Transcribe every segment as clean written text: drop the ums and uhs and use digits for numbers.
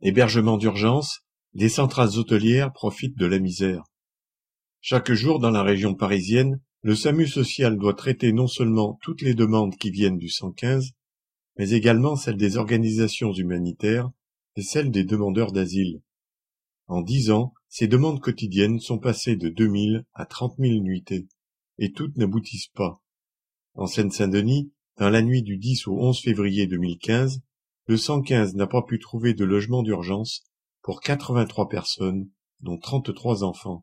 Hébergement d'urgence, les centrales hôtelières profitent de la misère. Chaque jour dans la région parisienne, le SAMU social doit traiter non seulement toutes les demandes qui viennent du 115, mais également celles des organisations humanitaires et celles des demandeurs d'asile. En 10 ans, ces demandes quotidiennes sont passées de 2000 à 30 000 nuitées, et toutes n'aboutissent pas. En Seine-Saint-Denis, dans la nuit du 10 au 11 février 2015, le 115 n'a pas pu trouver de logement d'urgence pour 83 personnes, dont 33 enfants.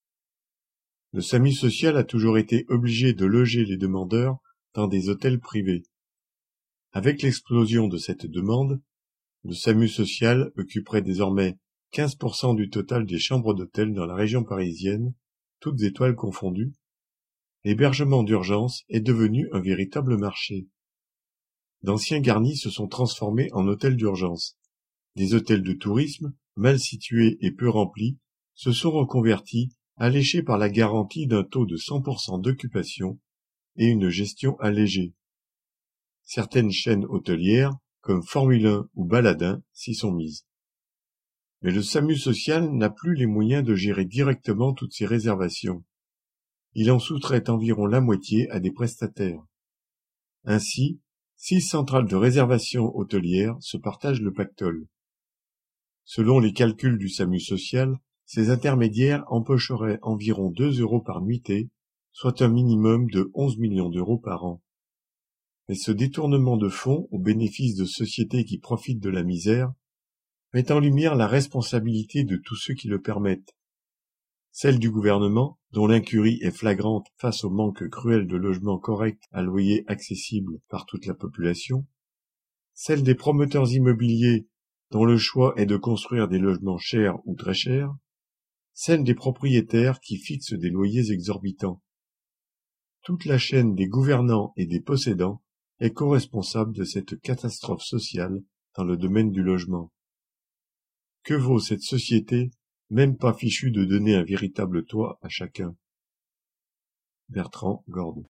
Le SAMU social a toujours été obligé de loger les demandeurs dans des hôtels privés. Avec l'explosion de cette demande, le SAMU social occuperait désormais 15% du total des chambres d'hôtel dans la région parisienne, toutes étoiles confondues. L'hébergement d'urgence est devenu un véritable marché. D'anciens garnis se sont transformés en hôtels d'urgence. Des hôtels de tourisme, mal situés et peu remplis, se sont reconvertis, alléchés par la garantie d'un taux de 100% d'occupation et une gestion allégée. Certaines chaînes hôtelières, comme Formule 1 ou Baladin, s'y sont mises. Mais le SAMU social n'a plus les moyens de gérer directement toutes ces réservations. Il en sous-traite environ la moitié à des prestataires. Ainsi, 6 centrales de réservation hôtelières se partagent le pactole. Selon les calculs du SAMU social, ces intermédiaires empocheraient environ 2 € par nuitée, soit un minimum de 11 millions d'euros par an. Mais ce détournement de fonds au bénéfice de sociétés qui profitent de la misère met en lumière la responsabilité de tous ceux qui le permettent. Celle du gouvernement, dont l'incurie est flagrante face au manque cruel de logements corrects à loyer accessible par toute la population. Celle des promoteurs immobiliers, dont le choix est de construire des logements chers ou très chers. Celle des propriétaires qui fixent des loyers exorbitants. Toute la chaîne des gouvernants et des possédants est co-responsable de cette catastrophe sociale dans le domaine du logement. Que vaut cette société, même pas fichue de donner un véritable toit à chacun? Bertrand Gordon.